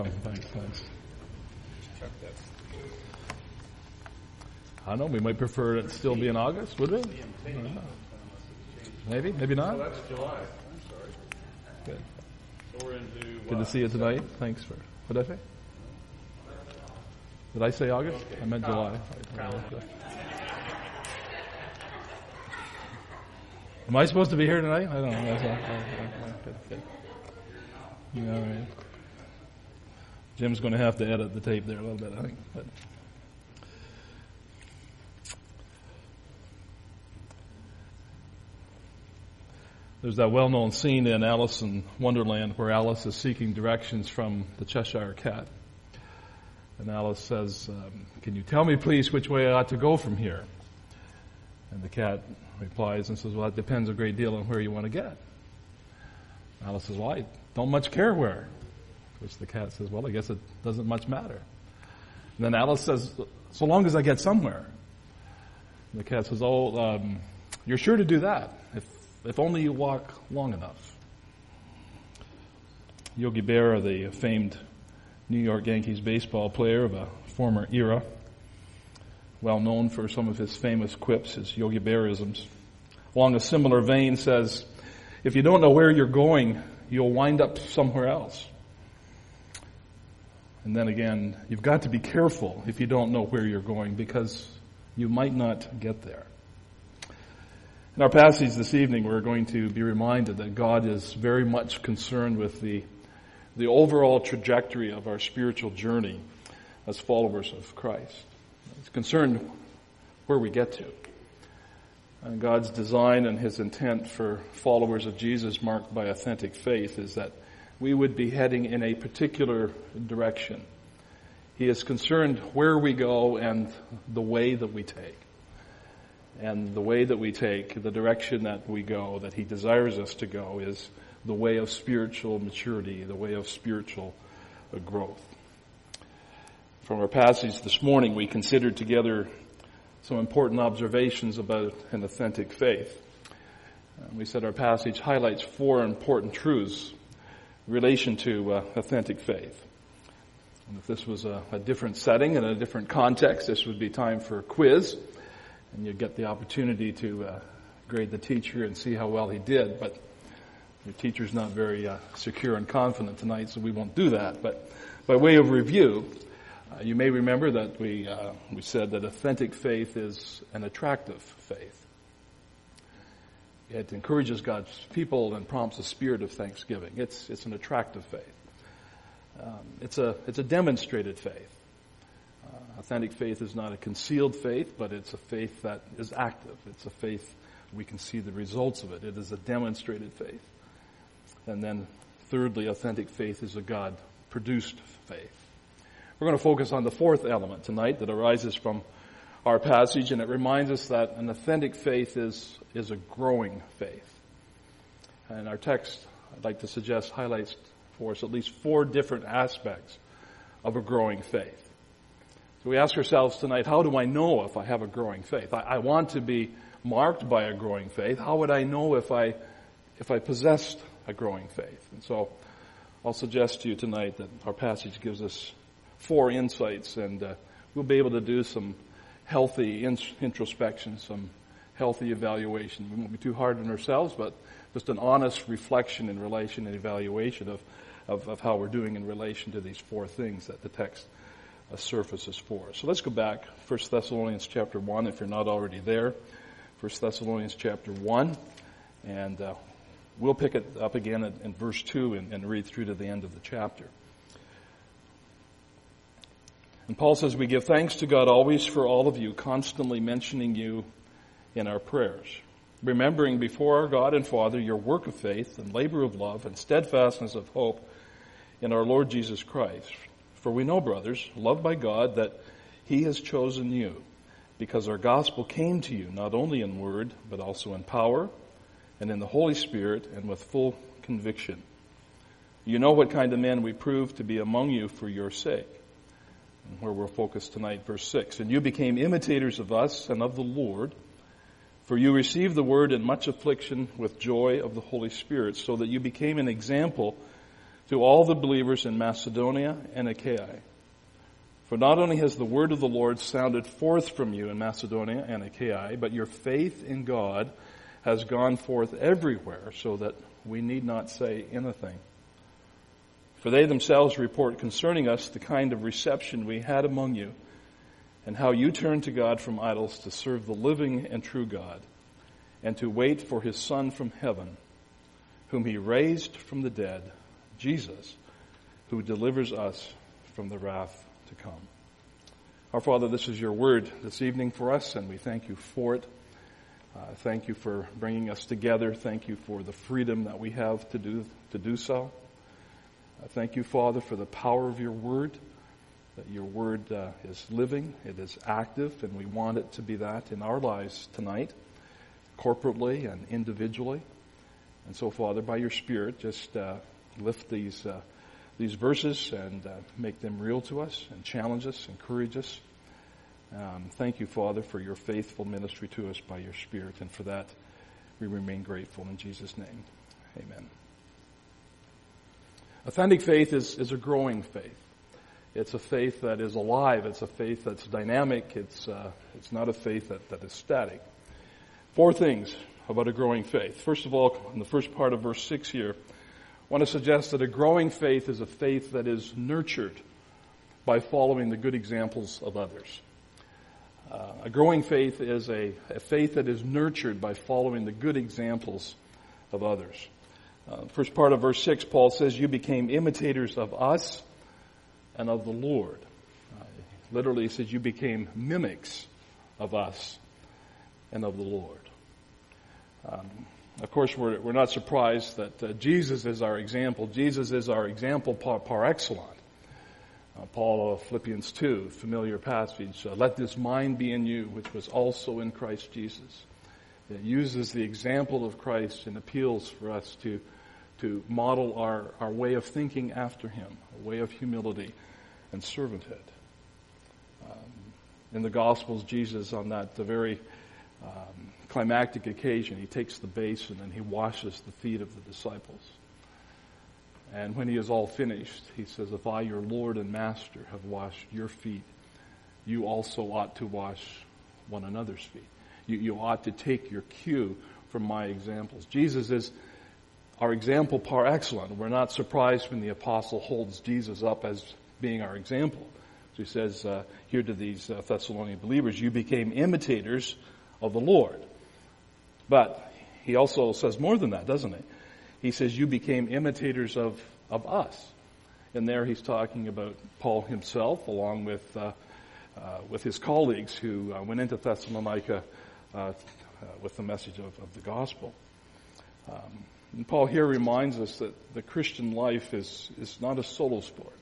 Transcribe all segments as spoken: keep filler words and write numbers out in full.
Oh, thanks, thanks. I don't know, we might prefer it still be in August, would we? Maybe, maybe not? Oh, that's July. I'm sorry. Good. So we're into, Good to see you tonight. Thanks for, what did I say? Did I say August? Okay. I meant July. Calendar. Am I supposed to be here tonight? I don't know. That's all. Good, good. Yeah, all right. Jim's going to have to edit the tape there a little bit, I think. But there's that well-known scene in Alice in Wonderland where Alice is seeking directions from the Cheshire Cat. And Alice says, um, can you tell me, please, which way I ought to go from here? And the cat replies and says, well, it depends a great deal on where you want to get. Alice says, well, I don't much care where. Which the cat says, well, I guess it doesn't much matter. And then Alice says, so long as I get somewhere. And the cat says, oh, um, you're sure to do that, if if only you walk long enough. Yogi Berra, the famed New York Yankees baseball player of a former era, well known for some of his famous quips, his Yogi Berraisms, along a similar vein says, if you don't know where you're going, you'll wind up somewhere else. And then again, you've got to be careful if you don't know where you're going, because you might not get there. In our passage this evening, we're going to be reminded that God is very much concerned with the the overall trajectory of our spiritual journey as followers of Christ. He's concerned where we get to. And God's design and His intent for followers of Jesus marked by authentic faith is that we would be heading in a particular direction. He is concerned where we go and the way that we take. And the way that we take, the direction that we go, that He desires us to go, is the way of spiritual maturity, the way of spiritual growth. From our passage this morning, we considered together some important observations about an authentic faith. And we said our passage highlights four important truths in relation to uh, authentic faith. And if this was a, a different setting and a different context, this would be time for a quiz. And you'd get the opportunity to uh, grade the teacher and see how well he did. But your teacher's not very uh, secure and confident tonight, so we won't do that. But by way of review, uh, you may remember that we uh, we said that authentic faith is an attractive faith. It encourages God's people and prompts a spirit of thanksgiving. It's it's an attractive faith. Um, it's a it's a demonstrated faith. Uh, authentic faith is not a concealed faith, but it's a faith that is active. It's a faith we can see the results of it. It is a demonstrated faith. And then thirdly, authentic faith is a God-produced faith. We're going to focus on the fourth element tonight that arises from our passage, and it reminds us that an authentic faith is, is a growing faith. And our text, I'd like to suggest, highlights for us at least four different aspects of a growing faith. So we ask ourselves tonight, how do I know if I have a growing faith? I, I want to be marked by a growing faith. How would I know if I if I possessed a growing faith? And so I'll suggest to you tonight that our passage gives us four insights, and uh, we'll be able to do some healthy in- introspection, some healthy evaluation. We won't be too hard on ourselves, but just an honest reflection in relation and evaluation of, of, of how we're doing in relation to these four things that the text uh, surfaces for us. So let's go back, First Thessalonians chapter one, if you're not already there. First Thessalonians chapter one, and uh, we'll pick it up again at, in verse two and, and read through to the end of the chapter. And Paul says, we give thanks to God always for all of you, constantly mentioning you in our prayers, remembering before our God and Father your work of faith and labor of love and steadfastness of hope in our Lord Jesus Christ. For we know, brothers, loved by God, that He has chosen you, because our gospel came to you not only in word, but also in power and in the Holy Spirit and with full conviction. You know what kind of men we proved to be among you for your sake. And where we're focused tonight, verse six. And you became imitators of us and of the Lord, for you received the word in much affliction with joy of the Holy Spirit, so that you became an example to all the believers in Macedonia and Achaia. For not only has the word of the Lord sounded forth from you in Macedonia and Achaia, but your faith in God has gone forth everywhere, so that we need not say anything. For they themselves report concerning us the kind of reception we had among you, and how you turned to God from idols to serve the living and true God, and to wait for his Son from heaven, whom he raised from the dead, Jesus, who delivers us from the wrath to come. Our Father, this is your word this evening for us, and we thank you for it. Uh, thank you for bringing us together. Thank you for the freedom that we have to do to do so. Uh, thank you, Father, for the power of your word, that your word uh, is living, it is active, and we want it to be that in our lives tonight, corporately and individually. And so, Father, by your Spirit, just uh, lift these uh, these verses and uh, make them real to us and challenge us, encourage us. Um, thank you, Father, for your faithful ministry to us by your Spirit, and for that we remain grateful in Jesus' name. Amen. Authentic faith is, is a growing faith. It's a faith that is alive. It's a faith that's dynamic. It's uh, it's not a faith that, that is static. Four things about a growing faith. First of all, in the first part of verse six here, I want to suggest that a growing faith is a faith that is nurtured by following the good examples of others. Uh, a growing faith is a, a faith that is nurtured by following the good examples of others. Uh, first part of verse six, Paul says, you became imitators of us and of the Lord. Uh, literally, he says, you became mimics of us and of the Lord. Um, of course, we're, we're not surprised that uh, Jesus is our example. Jesus is our example par, par excellence. Uh, Paul of Philippians two, familiar passage, uh, let this mind be in you, which was also in Christ Jesus. It uses the example of Christ and appeals for us to to model our, our way of thinking after him, a way of humility and servanthood. Um, in the Gospels, Jesus, on that the very um, climactic occasion, he takes the basin and he washes the feet of the disciples. And when he is all finished, he says, if I, your Lord and Master, have washed your feet, you also ought to wash one another's feet. You, you ought to take your cue from my examples. Jesus is our example par excellence. We're not surprised when the apostle holds Jesus up as being our example. So he says uh, here to these uh, Thessalonian believers, you became imitators of the Lord. But he also says more than that, doesn't he? He says, you became imitators of, of us. And there he's talking about Paul himself, along with uh, uh, with his colleagues who uh, went into Thessalonica uh, uh, with the message of, of the gospel. Um, and Paul here reminds us that the Christian life is, is not a solo sport.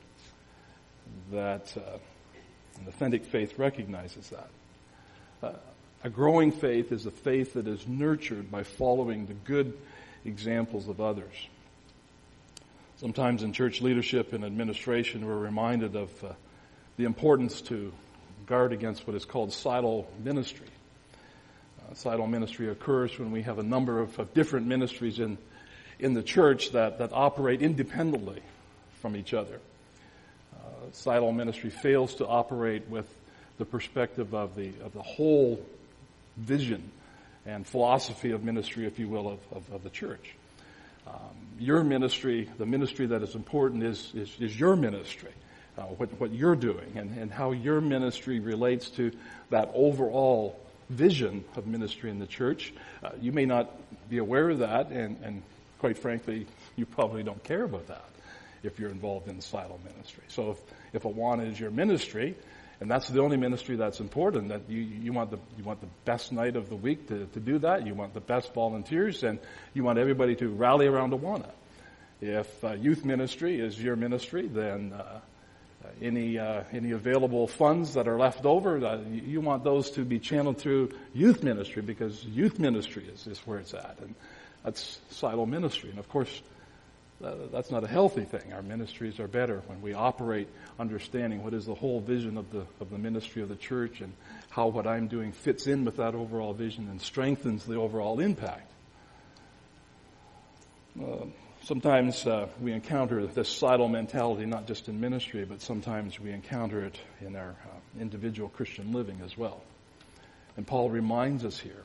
That uh, an authentic faith recognizes that. Uh, a growing faith is a faith that is nurtured by following the good examples of others. Sometimes in church leadership and administration, we're reminded of uh, the importance to guard against what is called silo ministry. Uh, silo ministry occurs when we have a number of, of different ministries in in the church that, that operate independently from each other. Uh, silo ministry fails to operate with the perspective of the of the whole vision and philosophy of ministry, if you will, of, of, of the church. Um, your ministry, the ministry that is important is, is, is your ministry, uh, what, what you're doing, and, and how your ministry relates to that overall vision of ministry in the church. Uh, you may not be aware of that, and, and quite frankly, you probably don't care about that if you're involved in the silo ministry. So if, if Awana is your ministry, and that's the only ministry that's important, that you, you want the you want the best night of the week to, to do that. You want the best volunteers, and you want everybody to rally around Awana. If uh, youth ministry is your ministry, then uh, any uh, any available funds that are left over, uh, you, you want those to be channeled through youth ministry, because youth ministry is, is where it's at, and that's silo ministry. And of course, that's not a healthy thing. Our ministries are better when we operate understanding what is the whole vision of the of the ministry of the church, and how what I'm doing fits in with that overall vision and strengthens the overall impact. Uh, Sometimes uh, we encounter this silo mentality not just in ministry, but sometimes we encounter it in our uh, individual Christian living as well. And Paul reminds us here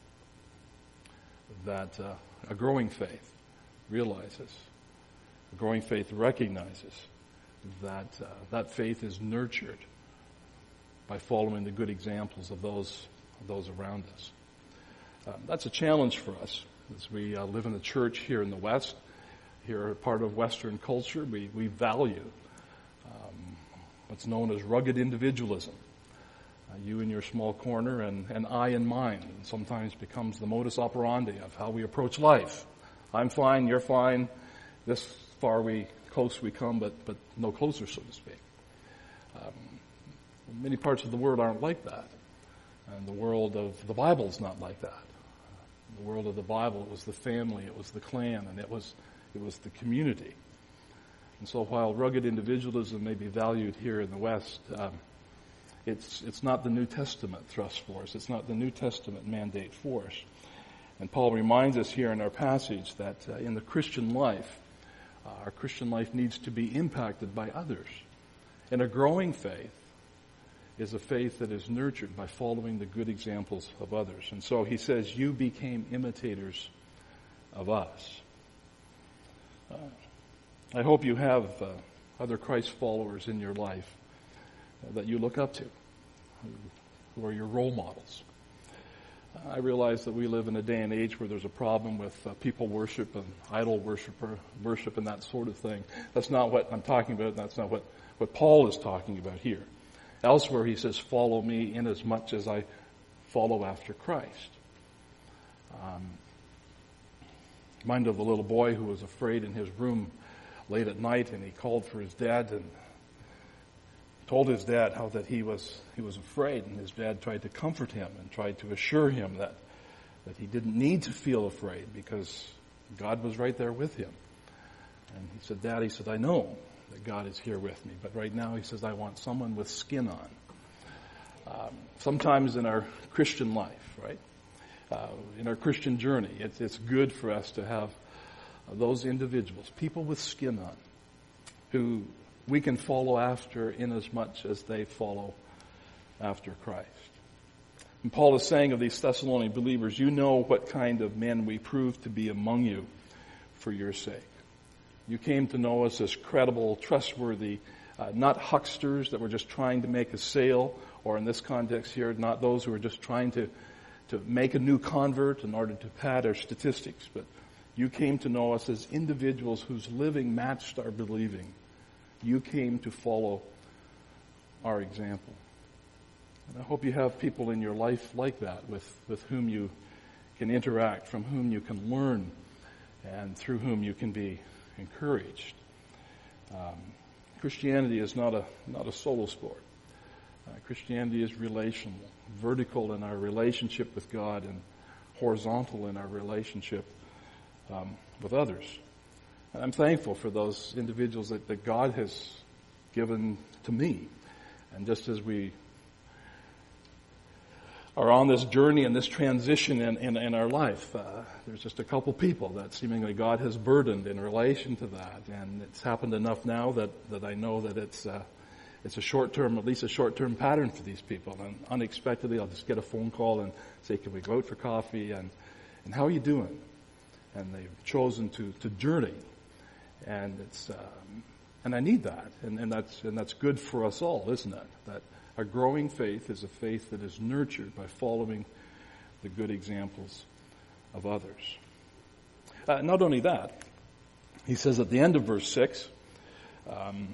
that uh, a growing faith realizes, a growing faith recognizes that uh, that faith is nurtured by following the good examples of those of those around us. Uh, that's a challenge for us as we uh, live in the church here in the West. Here, part of Western culture, we, we value um, what's known as rugged individualism. Uh, you in your small corner and, and I in mine. And sometimes becomes the modus operandi of how we approach life. I'm fine, you're fine. This far we close we come, but but no closer, so to speak. Um, many parts of the world aren't like that, and the world of the Bible is not like that. The world of the Bible, it was the family, it was the clan, and it was it was the community. And so, while rugged individualism may be valued here in the West, um, it's it's not the New Testament thrust for us. It's not the New Testament mandate for us. And Paul reminds us here in our passage that uh, in the Christian life, uh, our Christian life needs to be impacted by others. And a growing faith is a faith that is nurtured by following the good examples of others. And so he says, you became imitators of us. Uh, I hope you have uh, other Christ followers in your life uh, that you look up to, who, who are your role models. I realize that we live in a day and age where there's a problem with uh, people worship and idol worshiper, worship and that sort of thing. That's not what I'm talking about. That's not what, what Paul is talking about here. Elsewhere he says, follow me inasmuch as I follow after Christ. Um, mind of the little boy who was afraid in his room late at night, and he called for his dad and told his dad how that he was he was afraid, and his dad tried to comfort him and tried to assure him that that he didn't need to feel afraid because God was right there with him. And he said, Dad, he said, I know that God is here with me, but right now he says, I want someone with skin on. Um, sometimes in our Christian life, right, uh, in our Christian journey, it's, it's good for us to have uh, those individuals, people with skin on, who we can follow after inasmuch as they follow after Christ. And Paul is saying of these Thessalonian believers, you know what kind of men we proved to be among you for your sake. You came to know us as credible, trustworthy, uh, not hucksters that were just trying to make a sale, or in this context here, not those who are just trying to, to make a new convert in order to pad our statistics, but you came to know us as individuals whose living matched our believing. You came to follow our example. And I hope you have people in your life like that, with, with whom you can interact, from whom you can learn, and through whom you can be encouraged. Um, Christianity is not a not a solo sport. Uh, Christianity is relational, vertical in our relationship with God, and horizontal in our relationship um, with others. And I'm thankful for those individuals that, that God has given to me. And just as we are on this journey and this transition in, in, in our life, uh, there's just a couple people that seemingly God has burdened in relation to that. And it's happened enough now that, that I know that it's, uh, it's a short-term, at least a short-term pattern for these people. And unexpectedly, I'll just get a phone call and say, can we go out for coffee? And, and how are you doing? And they've chosen to, to journey. And it's, um, and I need that. And, and that's, and that's good for us all, isn't it? That a growing faith is a faith that is nurtured by following the good examples of others. Uh, not only that, he says at the end of verse six, um,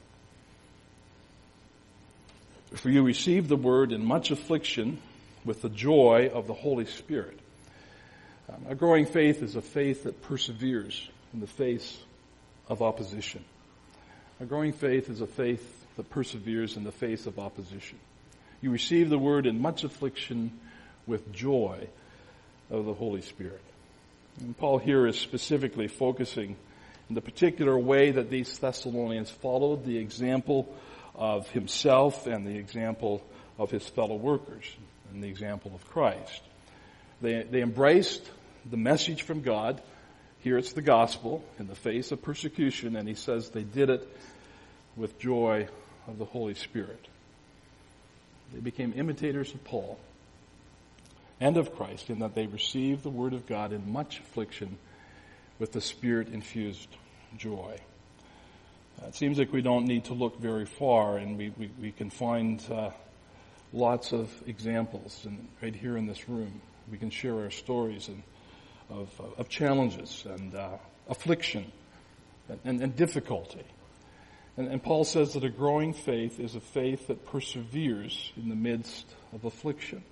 for you received the word in much affliction with the joy of the Holy Spirit. Um, a growing faith is a faith that perseveres in the face of opposition. A growing faith is a faith that perseveres in the face of opposition. You receive the word in much affliction with joy of the Holy Spirit. And Paul here is specifically focusing in the particular way that these Thessalonians followed the example of himself and the example of his fellow workers and the example of Christ. They, they embraced the message from God Here it's the gospel in the face of persecution, and he says they did it with joy of the Holy Spirit. They became imitators of Paul and of Christ in that they received the word of God in much affliction with the Spirit-infused joy. Uh, it seems like we don't need to look very far, and we, we, we can find uh, lots of examples and right here in this room. We can share our stories and of, of challenges and uh, affliction and, and, and difficulty. And, and Paul says that a growing faith is a faith that perseveres in the midst of affliction.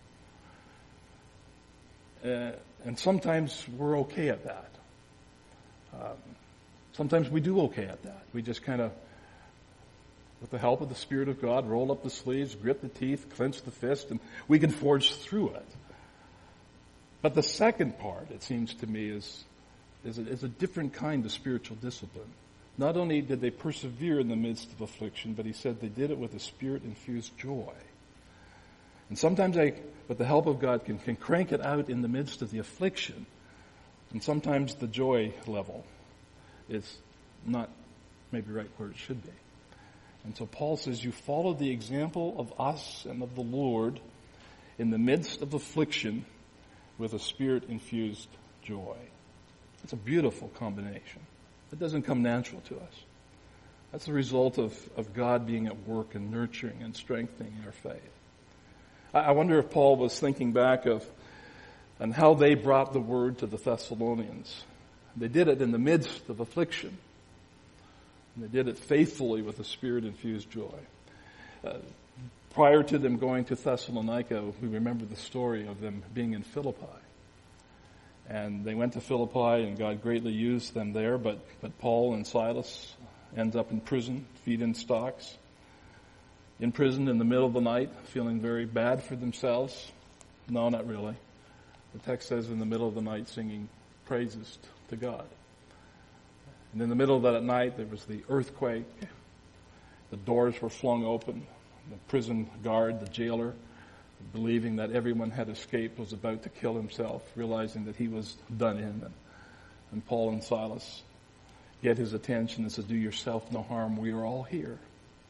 Uh, and sometimes we're okay at that. Um, sometimes we do okay at that. We just kind of, with the help of the Spirit of God, roll up the sleeves, grip the teeth, clench the fist, and we can forge through it. But the second part, it seems to me, is, is, a, is a different kind of spiritual discipline. Not only did they persevere in the midst of affliction, but he said they did it with a Spirit-infused joy. And sometimes I, with the help of God, can, can crank it out in the midst of the affliction. And sometimes the joy level is not maybe right where it should be. And so Paul says, you followed the example of us and of the Lord in the midst of affliction with a Spirit-infused joy. It's a beautiful combination. It doesn't come natural to us. That's the result of, of God being at work and nurturing and strengthening our faith. I, I wonder if Paul was thinking back of on how they brought the word to the Thessalonians. They did it in the midst of affliction. And they did it faithfully with a Spirit-infused joy. Uh, prior to them going to Thessalonica, we remember the story of them being in Philippi. And they went to Philippi, and God greatly used them there, but, but Paul and Silas ends up in prison, feet in stocks, in prison in the middle of the night, feeling very bad for themselves. No, not really. The text says in the middle of the night singing praises to God. And in the middle of that night, there was the earthquake. The doors were flung open. The prison guard, the jailer, believing that everyone had escaped, was about to kill himself, realizing that he was done in. And, and Paul and Silas get his attention and says, do yourself no harm. We are all here.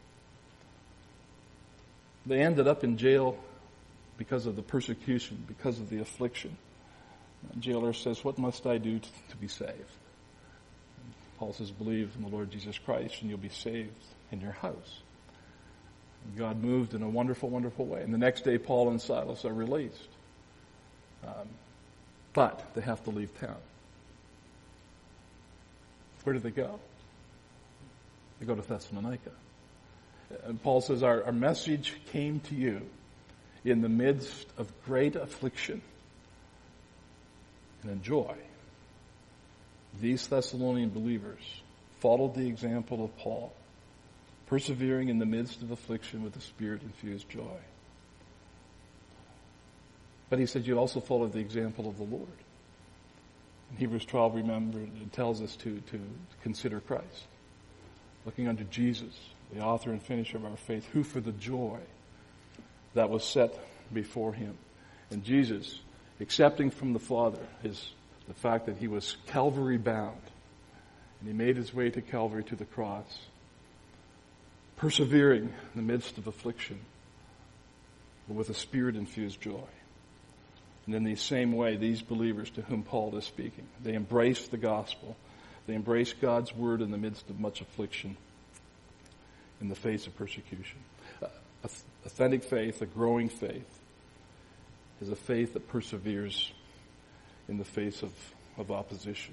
They ended up in jail because of the persecution, because of the affliction. The jailer says, what must I do to, to be saved? And Paul says, believe in the Lord Jesus Christ and you'll be saved in your house. And God moved in a wonderful, wonderful way. And the next day, Paul and Silas are released. Um, but they have to leave town. Where do they go? They go to Thessalonica. And Paul says, our, our message came to you in the midst of great affliction and in joy. These Thessalonian believers followed the example of Paul, persevering in the midst of affliction with a Spirit-infused joy. But he said, you also followed the example of the Lord. In Hebrews twelve, remember, it tells us to, to consider Christ, looking unto Jesus, the author and finisher of our faith, who for the joy that was set before him. And Jesus, accepting from the Father his the fact that he was Calvary bound, and he made his way to Calvary to the cross, persevering in the midst of affliction, but with a Spirit-infused joy. And in the same way, these believers to whom Paul is speaking, they embrace the gospel. They embrace God's word in the midst of much affliction, in the face of persecution. Uh, authentic faith, a growing faith, is a faith that perseveres in the face of, of opposition.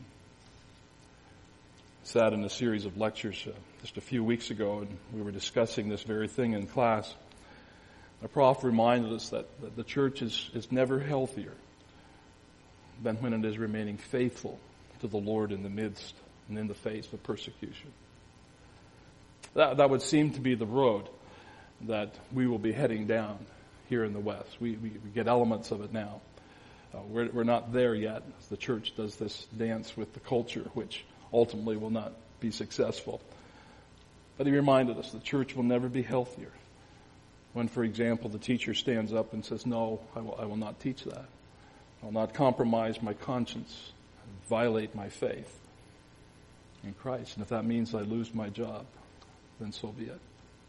I sat in a series of lectures uh, just a few weeks ago, and we were discussing this very thing in class. Our prof reminded us that, that the church is, is never healthier than when it is remaining faithful to the Lord in the midst and in the face of persecution. That, that would seem to be the road that we will be heading down here in the West. We, we, we get elements of it now. Uh, we're, we're not there yet. The church does this dance with the culture, which ultimately will not be successful. But he reminded us the church will never be healthier when, for example, the teacher stands up and says, no, I will, I will not teach that. I will not compromise my conscience violate my faith in Christ. And if that means I lose my job, then so be it.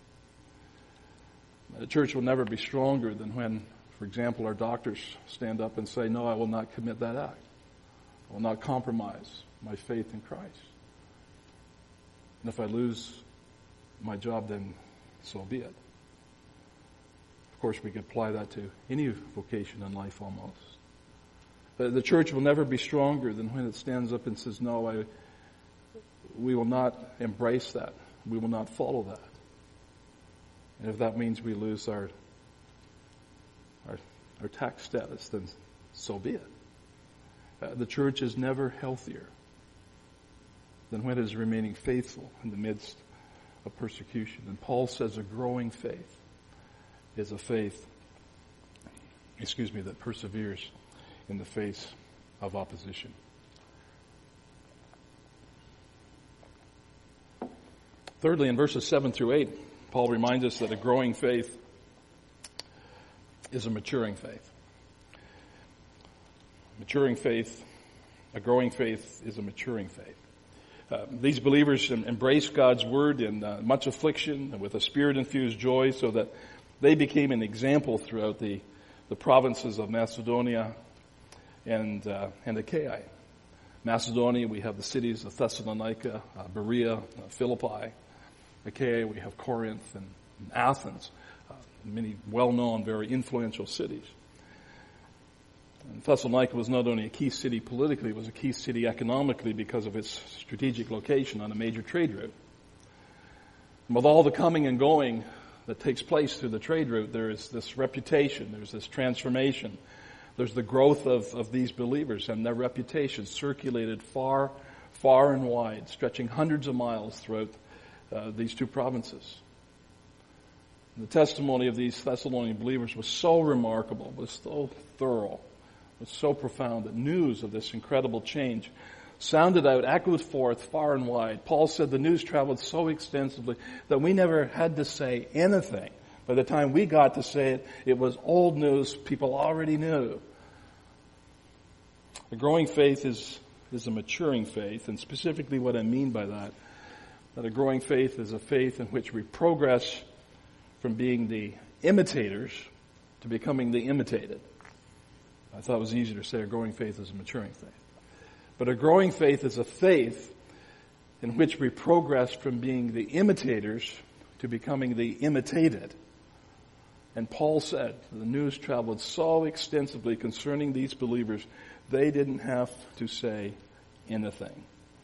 The church will never be stronger than when, for example, our doctors stand up and say, no, I will not commit that act. I will not compromise my faith in Christ. And if I lose my job, then so be it. Of course, we can apply that to any vocation in life almost. But the church will never be stronger than when it stands up and says, no, I, we will not embrace that. We will not follow that. And if that means we lose our, our, our tax status, then so be it. Uh, the church is never healthier than when it is remaining faithful in the midst of persecution. And Paul says a growing faith is a faith, excuse me, that perseveres in the face of opposition. Thirdly, in verses seven through eight, Paul reminds us that a growing faith is a maturing faith. Maturing faith, a growing faith is a maturing faith. Uh, these believers embraced God's word in uh, much affliction and with a spirit-infused joy, so that they became an example throughout the, the provinces of Macedonia and, uh, and Achaia. Macedonia, we have the cities of Thessalonica, uh, Berea, uh, Philippi. Achaia, we have Corinth and, and Athens, uh, many well-known, very influential cities. And Thessalonica was not only a key city politically, it was a key city economically because of its strategic location on a major trade route. And with all the coming and going that takes place through the trade route, there is this reputation, there's this transformation, there's the growth of, of these believers, and their reputation circulated far, far and wide, stretching hundreds of miles throughout uh, these two provinces. And the testimony of these Thessalonian believers was so remarkable, was so thorough, was so profound that news of this incredible change sounded out, echoed forth far and wide. Paul said the news traveled so extensively that we never had to say anything. By the time we got to say it, it was old news people already knew. A growing faith is, is a maturing faith, and specifically what I mean by that, that a growing faith is a faith in which we progress from being the imitators to becoming the imitated. I thought it was easier to say a growing faith is a maturing faith. But a growing faith is a faith in which we progress from being the imitators to becoming the imitated. And Paul said, the news traveled so extensively concerning these believers, they didn't have to say anything.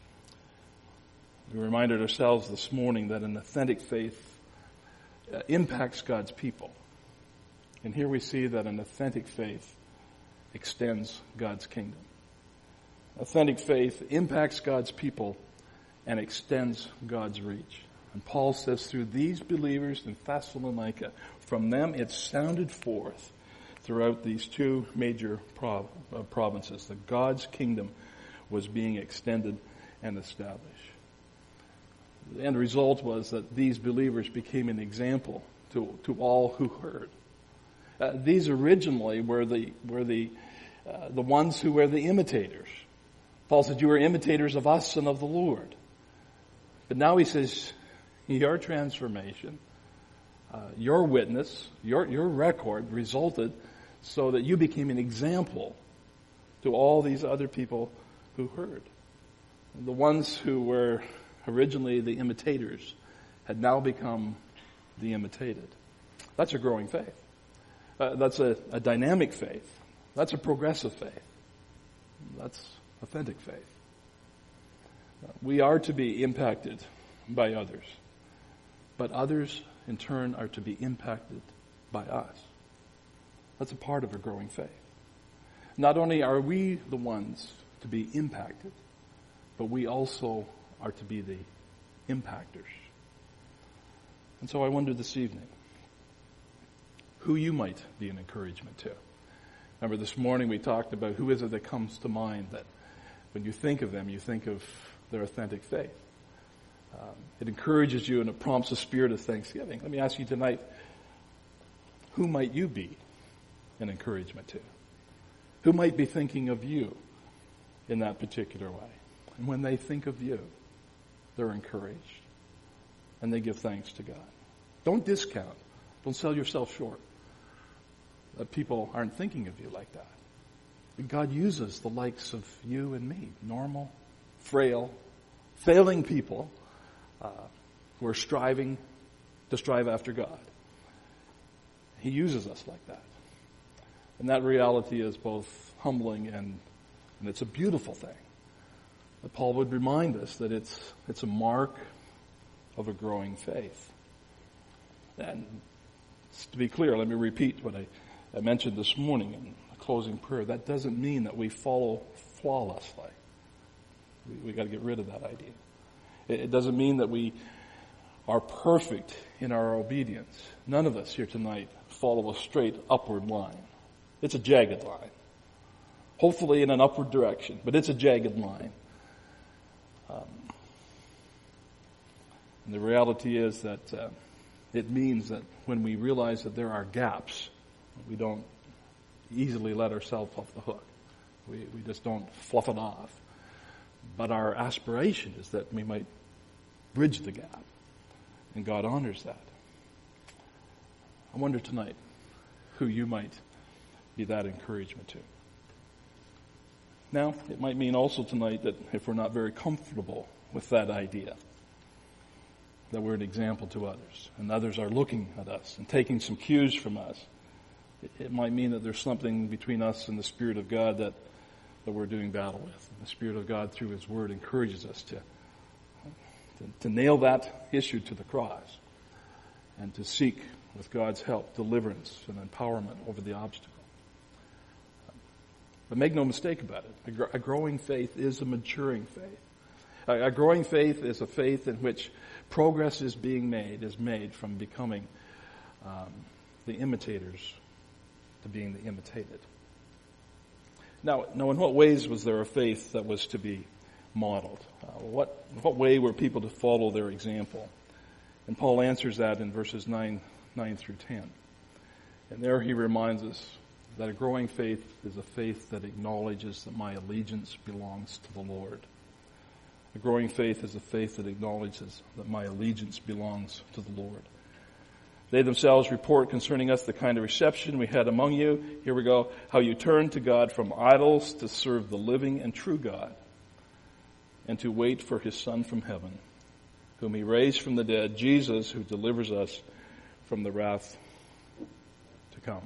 We reminded ourselves this morning that an authentic faith uh, impacts God's people. And here we see that an authentic faith extends God's kingdom. Authentic faith impacts God's people and extends God's reach. And Paul says through these believers in Thessalonica, from them it sounded forth throughout these two major prov- uh, provinces that God's kingdom was being extended and established. The end result was that these believers became an example to, to all who heard. Uh, these originally were the were the uh, the ones who were the imitators. Paul said, "You are imitators of us and of the Lord." But now he says, "Your transformation, uh, your witness, your your record resulted so that you became an example to all these other people who heard. The ones who were originally the imitators had now become the imitated." That's a growing faith. Uh, that's a, a dynamic faith. That's a progressive faith. That's authentic faith. Uh, we are to be impacted by others, but others in turn are to be impacted by us. That's a part of a growing faith. Not only are we the ones to be impacted, but we also are to be the impactors. And so I wonder this evening who you might be an encouragement to. Remember this morning we talked about who is it that comes to mind that when you think of them, you think of their authentic faith. Um, it encourages you and it prompts a spirit of thanksgiving. Let me ask you tonight, who might you be an encouragement to? Who might be thinking of you in that particular way. And when they think of you, they're encouraged. And they give thanks to God. Don't discount. Don't sell yourself short. That people aren't thinking of you like that. But God uses the likes of you and me, normal, frail, failing people uh, who are striving to strive after God. He uses us like that. And that reality is both humbling and, and it's a beautiful thing. But Paul would remind us that it's it's a mark of a growing faith. And to be clear, let me repeat what I, I mentioned this morning in the closing prayer. That doesn't mean that we follow flawlessly. We, we got to get rid of that idea. It, it doesn't mean that we are perfect in our obedience. None of us here tonight follow a straight upward line. It's a jagged line. Hopefully in an upward direction, but it's a jagged line. Um, and the reality is that uh, it means that when we realize that there are gaps, we don't easily let ourselves off the hook. We, we just don't fluff it off. But our aspiration is that we might bridge the gap. And God honors that. I wonder tonight who you might be that encouragement to. Now, it might mean also tonight that if we're not very comfortable with that idea, that we're an example to others, and others are looking at us and taking some cues from us. It, it might mean that there's something between us and the Spirit of God that, that we're doing battle with. And the Spirit of God, through His Word, encourages us to, to, to nail that issue to the cross and to seek, with God's help, deliverance and empowerment over the obstacle. But make no mistake about it. A, gr- a growing faith is a maturing faith. A, a growing faith is a faith in which progress is being made, is made from becoming um, the imitators to being the imitated. Now, now, in what ways was there a faith that was to be modeled? Uh, what, what way were people to follow their example? And Paul answers that in verses nine, nine through ten. And there he reminds us that a growing faith is a faith that acknowledges that my allegiance belongs to the Lord. A growing faith is a faith that acknowledges that my allegiance belongs to the Lord. They themselves report concerning us the kind of reception we had among you. Here we go. How you turned to God from idols to serve the living and true God, and to wait for His Son from heaven, whom He raised from the dead, Jesus, who delivers us from the wrath to come.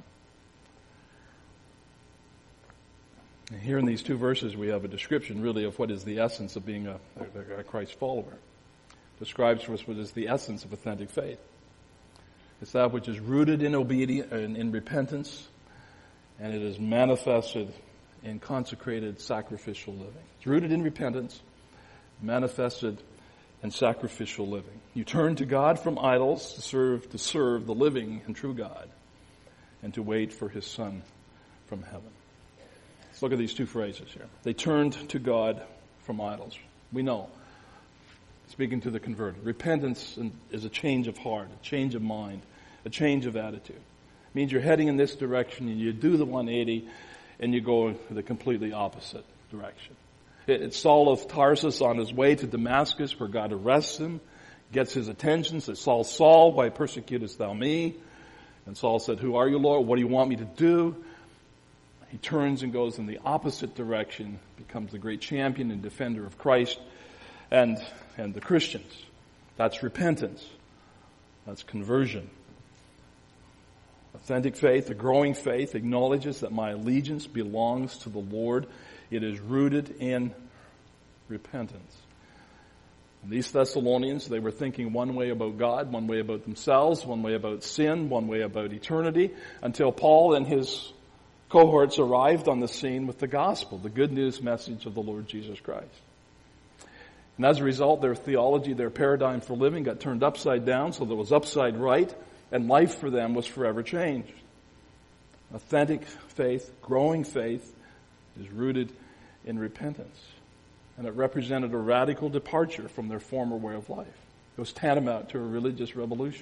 And here in these two verses we have a description really of what is the essence of being a, a, a Christ follower. It describes for us what is the essence of authentic faith. It's that which is rooted in obedience and in repentance, and it is manifested in consecrated sacrificial living. It's rooted in repentance, manifested in sacrificial living. You turn to God from idols to serve to serve the living and true God, and to wait for His Son from heaven. Let's look at these two phrases here. They turned to God from idols. We know, speaking to the converted, repentance is a change of heart, a change of mind, a change of attitude. It means you're heading in this direction and you do the one eighty and you go in the completely opposite direction. It's Saul of Tarsus on his way to Damascus where God arrests him, gets his attention, says, Saul, Saul, why persecutest thou me? And Saul said, who are you, Lord? What do you want me to do? He turns and goes in the opposite direction, becomes the great champion and defender of Christ and, and the Christians. That's repentance. That's conversion. Authentic faith, a growing faith, acknowledges that my allegiance belongs to the Lord. It is rooted in repentance. And these Thessalonians, they were thinking one way about God, one way about themselves, one way about sin, one way about eternity, until Paul and his cohorts arrived on the scene with the gospel, the good news message of the Lord Jesus Christ. And as a result, their theology, their paradigm for living got turned upside down, so there was upside right, and life for them was forever changed. Authentic faith, growing faith, is rooted in repentance. And it represented a radical departure from their former way of life. It was tantamount to a religious revolution.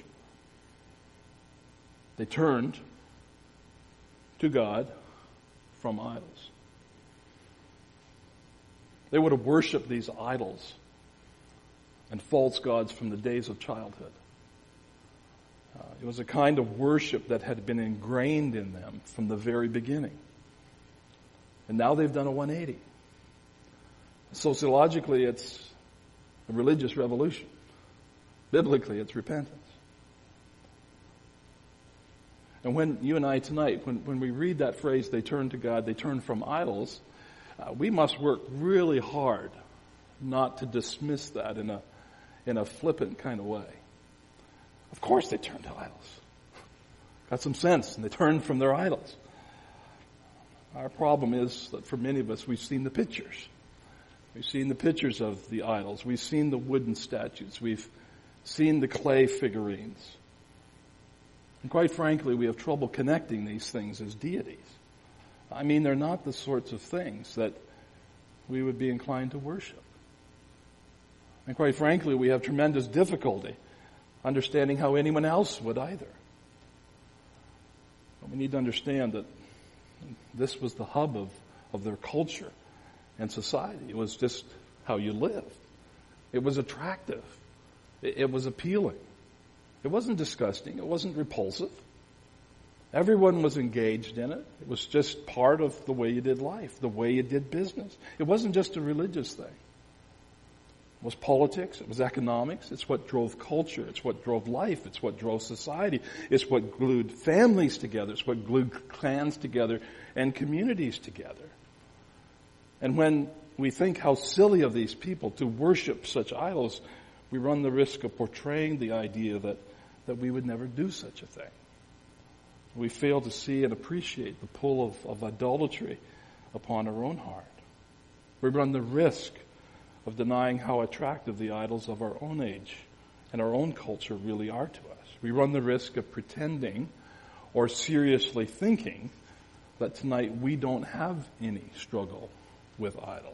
They turned to God from idols. They would have worshipped these idols and false gods from the days of childhood. Uh, it was a kind of worship that had been ingrained in them from the very beginning. And now they've done a one eighty. Sociologically, it's a religious revolution. Biblically, it's repentance. And when you and I tonight, when, when we read that phrase, they turn to God, they turn from idols, uh, we must work really hard not to dismiss that in a in a flippant kind of way. Of course they turn to idols. Got some sense, and they turn from their idols. Our problem is that for many of us, we've seen the pictures. We've seen the pictures of the idols. We've seen the wooden statues. We've seen the clay figurines. And quite frankly, we have trouble connecting these things as deities. I mean, they're not the sorts of things that we would be inclined to worship. And quite frankly, we have tremendous difficulty understanding how anyone else would either. But we need to understand that this was the hub of, of their culture and society. It was just how you lived. It was attractive. It, it was appealing. It wasn't disgusting. It wasn't repulsive. Everyone was engaged in it. It was just part of the way you did life, the way you did business. It wasn't just a religious thing. It was politics. It was economics. It's what drove culture. It's what drove life. It's what drove society. It's what glued families together. It's what glued clans together and communities together. And when we think how silly of these people to worship such idols, we run the risk of portraying the idea that, that we would never do such a thing. We fail to see and appreciate the pull of, of idolatry upon our own heart. We run the risk of denying how attractive the idols of our own age and our own culture really are to us. We run the risk of pretending or seriously thinking that tonight we don't have any struggle with idols.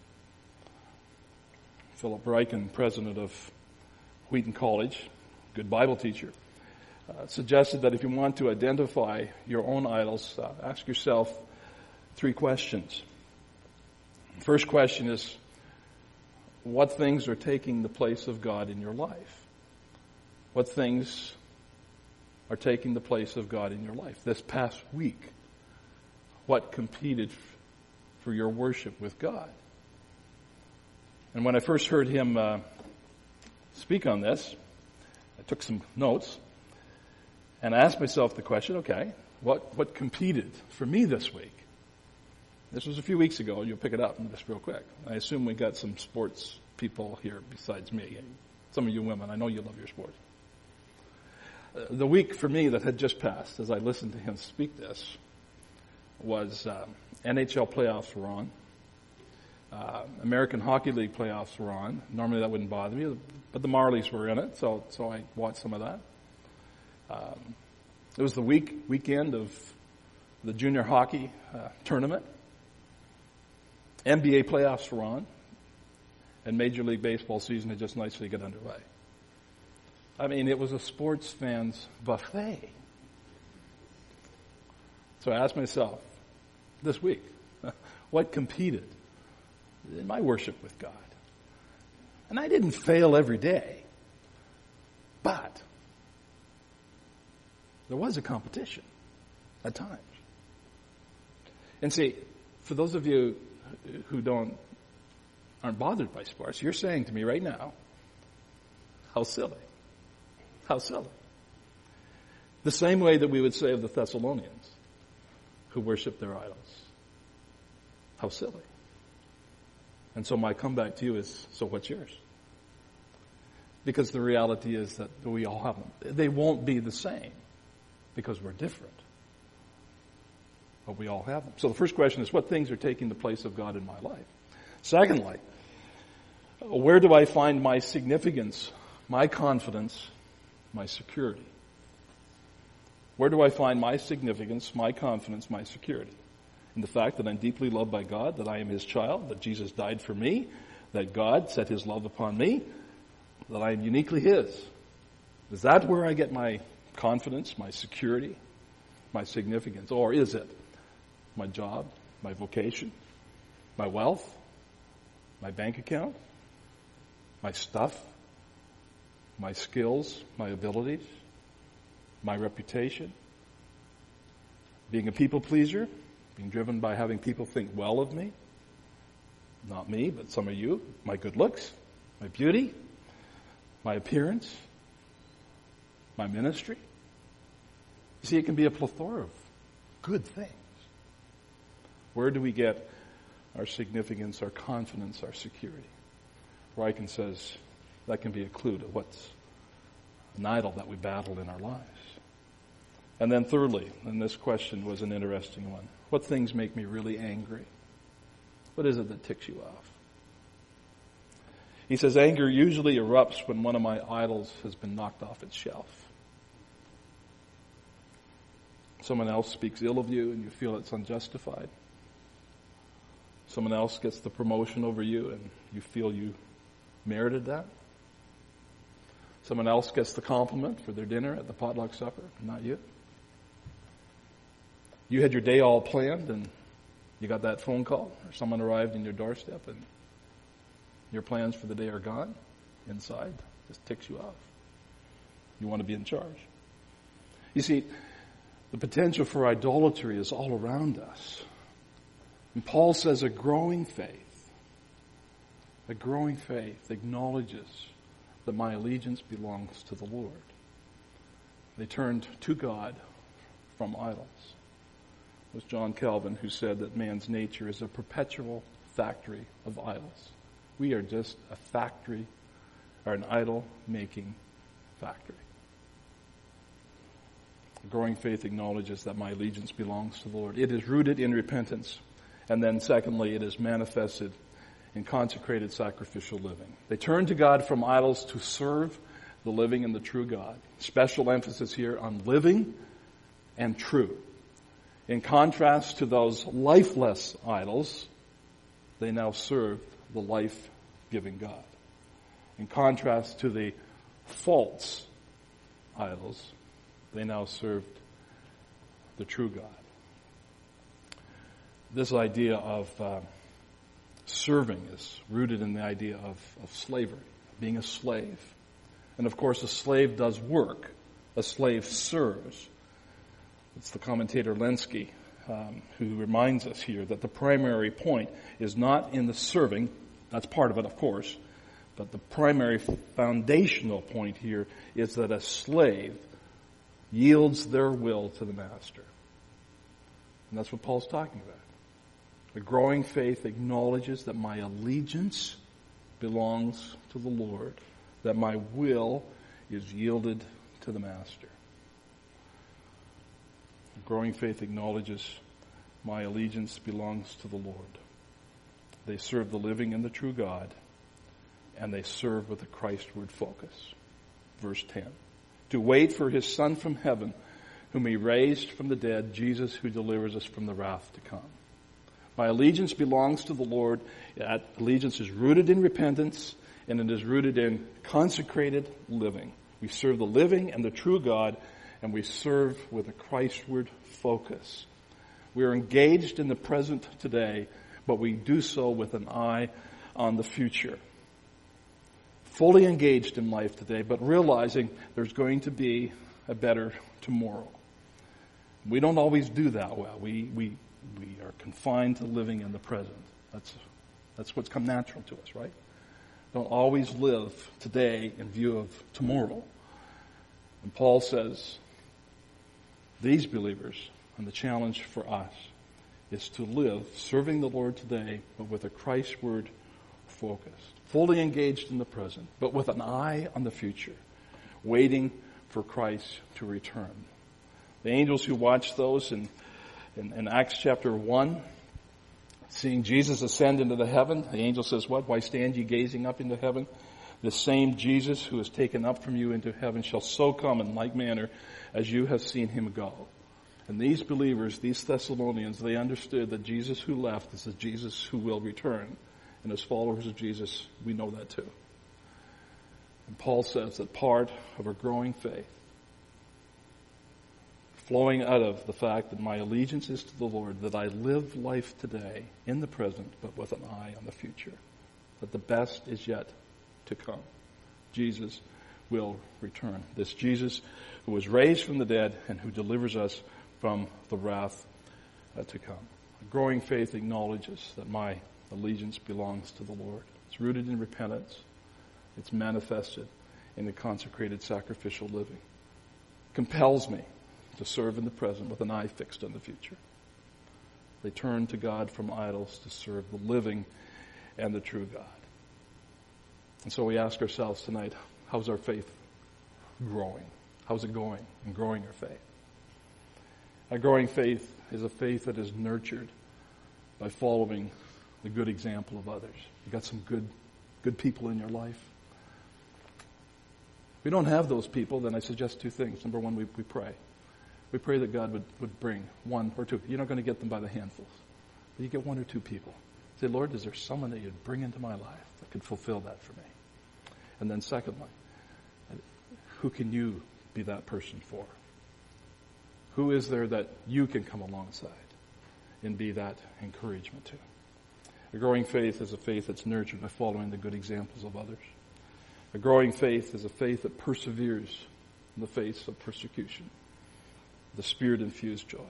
Philip Ryken, president of Wheaton College, good Bible teacher, uh, suggested that if you want to identify your own idols, uh, ask yourself three questions. First question is, what things are taking the place of God in your life? What things are taking the place of God in your life? This past week, what competed for your worship with God? And when I first heard him uh, speak on this, I took some notes and I asked myself the question, okay, what, what competed for me this week? This was a few weeks ago. You'll pick it up just real quick. I assume we got some sports people here besides me. Some of you women, I know you love your sports. Uh, the week for me that had just passed, as I listened to him speak this, was um, N H L playoffs were on. Uh, American Hockey League playoffs were on. Normally that wouldn't bother me, but the Marlies were in it, so so I watched some of that. Um, it was the week weekend of the junior hockey uh, tournament. N B A playoffs were on, and Major League Baseball season had just nicely got underway. I mean, it was a sports fan's buffet. So I asked myself this week, what competed in my worship with God? And I didn't fail every day, but there was a competition at times. And see, for those of you who don't aren't bothered by sports, you're saying to me right now, how silly. How silly. The same way that we would say of the Thessalonians who worship their idols. How silly. And so my comeback to you is, so what's yours? Because the reality is that we all have them. They won't be the same because we're different. But we all have them. So the first question is, what things are taking the place of God in my life? Secondly, where do I find my significance, my confidence, my security? Where do I find my significance, my confidence, my security? In the fact that I'm deeply loved by God, that I am His child, that Jesus died for me, that God set His love upon me, that I am uniquely His. Is that where I get my confidence, my security, my significance? Or is it my job, my vocation, my wealth, my bank account, my stuff, my skills, my abilities, my reputation, being a people pleaser, being driven by having people think well of me, not me, but some of you, my good looks, my beauty, my appearance, my ministry. You see, it can be a plethora of good things. Where do we get our significance, our confidence, our security? Ryken says that can be a clue to what's an idol that we battle in our lives. And then thirdly, and this question was an interesting one, what things make me really angry? What is it that ticks you off? He says, anger usually erupts when one of my idols has been knocked off its shelf. Someone else speaks ill of you and you feel it's unjustified. Someone else gets the promotion over you and you feel you merited that. Someone else gets the compliment for their dinner at the potluck supper, not you. You had your day all planned and you got that phone call or someone arrived in your doorstep and your plans for the day are gone. Inside just ticks you off. You want to be in charge. You see, the potential for idolatry is all around us. And Paul says a growing faith, a growing faith acknowledges that my allegiance belongs to the Lord. They turned to God from idols. It was John Calvin who said that man's nature is a perpetual factory of idols. We are just a factory, or an idol-making factory. A growing faith acknowledges that my allegiance belongs to the Lord. It is rooted in repentance. And then secondly, it is manifested in consecrated sacrificial living. They turn to God from idols to serve the living and the true God. Special emphasis here on living and true. In contrast to those lifeless idols, they now serve the life-giving God. In contrast to the false idols, they now served the true God. This idea of uh, serving is rooted in the idea of, of slavery, being a slave. And of course, a slave does work. A slave serves. It's the commentator Lenski um, who reminds us here that the primary point is not in the serving. That's part of it, of course. But the primary foundational point here is that a slave yields their will to the master. And that's what Paul's talking about. A growing faith acknowledges that my allegiance belongs to the Lord, that my will is yielded to the master. A growing faith acknowledges my allegiance belongs to the Lord. They serve the living and the true God, and they serve with a Christward focus. Verse ten. To wait for his Son from heaven, whom he raised from the dead, Jesus who delivers us from the wrath to come. My allegiance belongs to the Lord. That allegiance is rooted in repentance, and it is rooted in consecrated living. We serve the living and the true God, and we serve with a Christward focus. We are engaged in the present today, but we do so with an eye on the future. Fully engaged in life today, but realizing there's going to be a better tomorrow. We don't always do that well. We we we are confined to living in the present. That's that's what's come natural to us, right? Don't always live today in view of tomorrow. And Paul says, these believers, and the challenge for us, is to live serving the Lord today, but with a Christward focus. Fully engaged in the present, but with an eye on the future, waiting for Christ to return. The angels who watched those in, in, in Acts chapter one, seeing Jesus ascend into the heaven, the angel says, what? Why stand ye gazing up into heaven? The same Jesus who is taken up from you into heaven shall so come in like manner as you have seen him go. And these believers, these Thessalonians, they understood that Jesus who left is the Jesus who will return. And as followers of Jesus, we know that too. And Paul says that part of our growing faith, flowing out of the fact that my allegiance is to the Lord, that I live life today in the present, but with an eye on the future. that the best is yet to come. Jesus will return. This Jesus who was raised from the dead and who delivers us from the wrath uh, to come. A growing faith acknowledges that my allegiance belongs to the Lord. It's rooted in repentance. It's manifested in the consecrated sacrificial living. Compels me to serve in the present with an eye fixed on the future. They turn to God from idols to serve the living and the true God. And so we ask ourselves tonight, how's our faith growing? How's it going in growing our faith? A growing faith is a faith that is nurtured by following the good example of others. You've got some good, good people in your life. If we don't have those people, then I suggest two things. Number one, we, we pray. We pray that God would, would bring one or two. You're not going to get them by the handfuls. But you get one or two people. Say, Lord, is there someone that you'd bring into my life that could fulfill that for me? And then secondly, who can you be that person for? Who is there that you can come alongside and be that encouragement to? A growing faith is a faith that's nurtured by following the good examples of others. A growing faith is a faith that perseveres in the face of persecution. The Spirit-infused joy.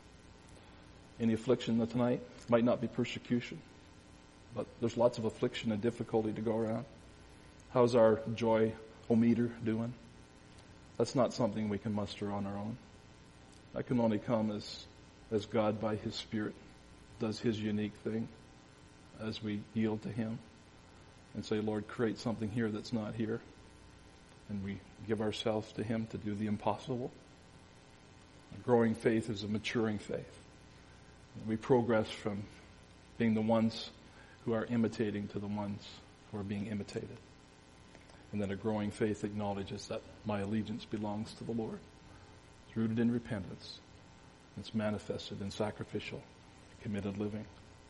Any affliction tonight might not be persecution, but there's lots of affliction and difficulty to go around. How's our joy-o-meter doing? That's not something we can muster on our own. That can only come as, as God by His Spirit does His unique thing as we yield to Him and say, Lord, create something here that's not here. And we give ourselves to Him to do the impossible. A growing faith is a maturing faith. We progress from being the ones who are imitating to the ones who are being imitated. And then a growing faith acknowledges that my allegiance belongs to the Lord. It's rooted in repentance. It's manifested in sacrificial, committed living.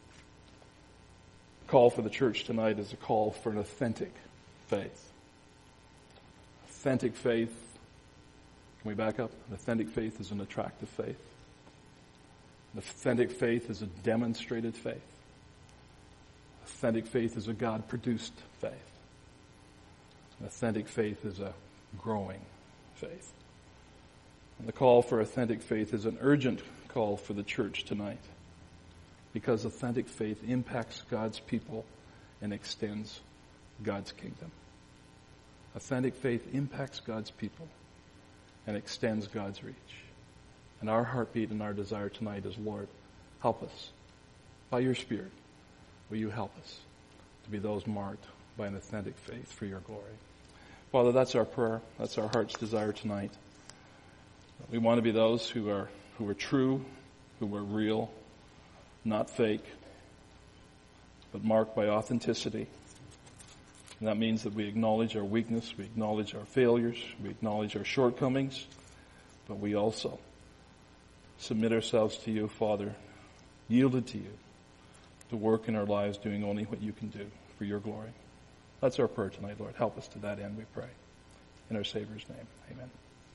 The call for the church tonight is a call for an authentic faith. Authentic faith. Can we back up? An authentic faith is an attractive faith. An authentic faith is a demonstrated faith. Authentic faith is a God-produced faith. An authentic faith is a growing faith. And the call for authentic faith is an urgent call for the church tonight, because authentic faith impacts God's people and extends God's kingdom. Authentic faith impacts God's people and extends God's reach. And our heartbeat and our desire tonight is, Lord, help us. By your Spirit, will you help us to be those marked by an authentic faith for your glory? Father, that's our prayer. That's our heart's desire tonight. We want to be those who are who are true, who are real, not fake, but marked by authenticity. And that means that we acknowledge our weakness, we acknowledge our failures, we acknowledge our shortcomings, but we also submit ourselves to you, Father, yielded to you, to work in our lives doing only what you can do for your glory. That's our prayer tonight, Lord. Help us to that end, we pray. In our Savior's name, amen.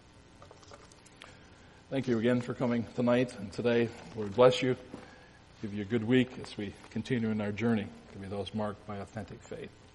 Thank you again for coming tonight and today. Lord bless you. Give you a good week as we continue in our journey to be those marked by authentic faith.